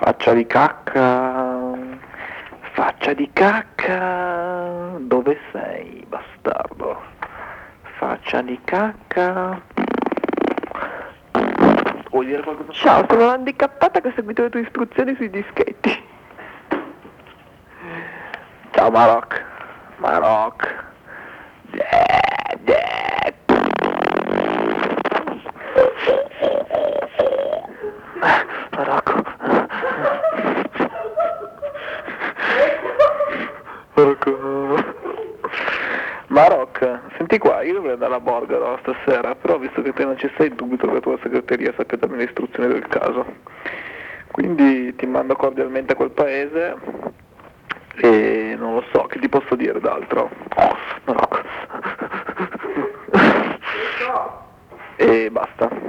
Faccia di cacca, faccia di cacca, dove sei, bastardo? Faccia di cacca. Vuoi dire qualcosa? Ciao, sono l'handicappata che ha seguito le tue istruzioni sui dischetti. Ciao Maroc, Maroc. Marocco. Maroc, senti qua, io dovrei andare a Borgaro stasera, però visto che te non ci sei, dubito che la tua segreteria sappia darmi le istruzioni del caso. Quindi ti mando cordialmente a quel paese e non lo so, che ti posso dire d'altro? Marocco. E basta.